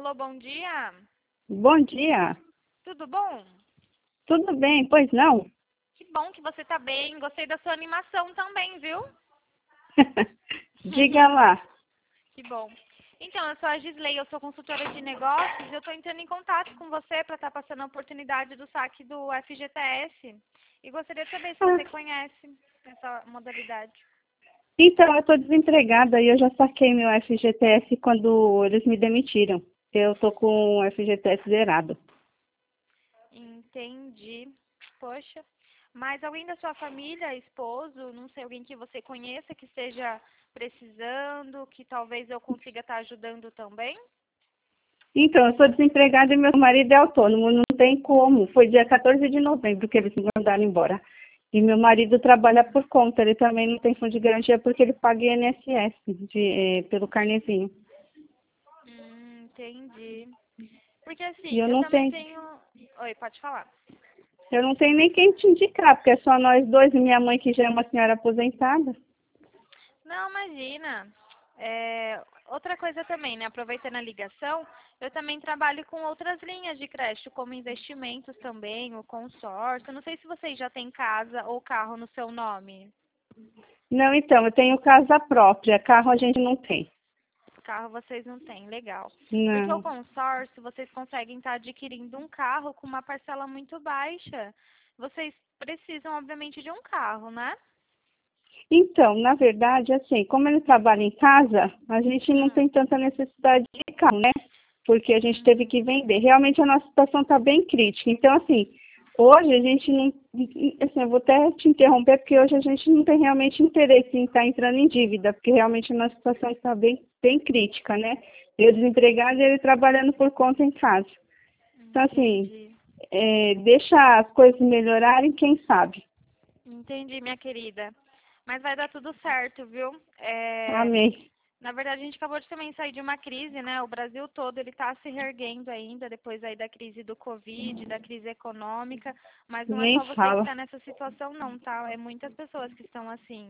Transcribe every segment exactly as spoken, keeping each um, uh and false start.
Alô, bom dia. Bom dia. Tudo bom? Tudo bem, pois não? Que bom que você tá bem. Gostei da sua animação também, viu? Diga lá. Que bom. Então, eu sou a Gisley, eu sou consultora de negócios e eu estou entrando em contato com você para estar passando a oportunidade do saque do F G T S. E gostaria de saber se Ah, você conhece essa modalidade. então, eu estou desempregada e eu já saquei meu F G T S quando eles me demitiram. Eu estou com o F G T S zerado. Entendi. Poxa. Mas alguém da sua família, esposo, não sei, alguém que você conheça que esteja precisando, que talvez eu consiga estar ajudando também? Então, eu sou desempregada e meu marido é autônomo, não tem como. Foi dia quatorze de novembro que eles me mandaram embora. E meu marido trabalha por conta, ele também não tem fundo de garantia porque ele paga I N S S de, eh, pelo carnezinho. Hum, entendi. Porque E assim, eu eu não também tenho, tenho. Oi, pode falar. eu não tenho nem quem te indicar, porque é só nós dois e minha mãe que já é uma senhora aposentada. Não, imagina. É, outra coisa também, né? Aproveitando a ligação, eu também trabalho com outras linhas de crédito, como investimentos também, o consórcio. Não sei se vocês já têm casa ou carro no seu nome. Não, então, eu tenho casa própria, carro a gente não tem. Carro vocês não têm, legal. Porque o Não. consórcio, vocês conseguem estar adquirindo um carro com uma parcela muito baixa. Vocês precisam, obviamente, de um carro, né? Então, na verdade, assim, como ele trabalha em casa, a gente não Hum, tem tanta necessidade de carro, né? Porque a gente teve uhum, que vender. Realmente a nossa situação está bem crítica. Então, assim, hoje a gente não. Assim, eu vou até te interromper, porque hoje a gente não tem realmente interesse em estar entrando em dívida, porque realmente a nossa situação está bem, bem crítica, né? Eu desempregada e ele trabalhando por conta em casa. Então, assim, entendi. é, deixa as coisas melhorarem, quem sabe. Entendi, minha querida. Mas vai dar tudo certo, viu? É, Amém. na verdade, a gente acabou de também sair de uma crise, né? O Brasil todo ele está se reerguendo ainda depois aí da crise do Covid, da crise econômica. Mas não é Nem só você que fala. está nessa situação, não, tá? É muitas pessoas que estão assim.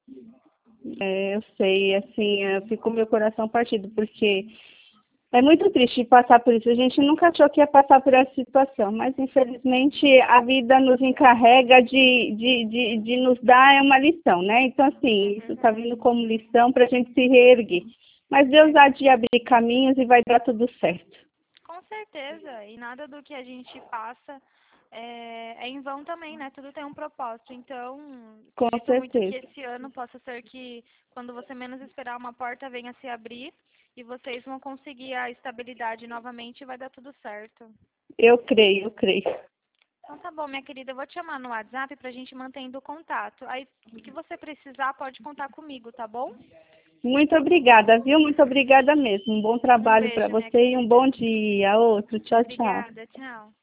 É, eu sei, assim, eu fico com meu coração partido, porque é muito triste passar por isso. A gente nunca achou que ia passar por essa situação, mas infelizmente a vida nos encarrega de, de, de, de nos dar uma lição, né? Então, assim, isso está Uhum. vindo como lição para a gente se reerguer. Mas Deus há de abrir caminhos e vai dar tudo certo. Com certeza. E nada do que a gente passa é, é em vão também, né? Tudo tem um propósito. Então, Com acredito muito que certeza. esse ano possa ser que, quando você menos esperar, uma porta venha se abrir e vocês vão conseguir a estabilidade novamente e vai dar tudo certo. Eu creio, eu creio. Então tá bom, minha querida, eu vou te chamar no WhatsApp pra gente mantendo o contato. Aí, o que você precisar, pode contar comigo, tá bom? Muito obrigada, viu? Muito obrigada mesmo. Um bom Um trabalho para beijo, minha você e um querida. bom dia. Outro. Tchau, tchau. Obrigada, tchau.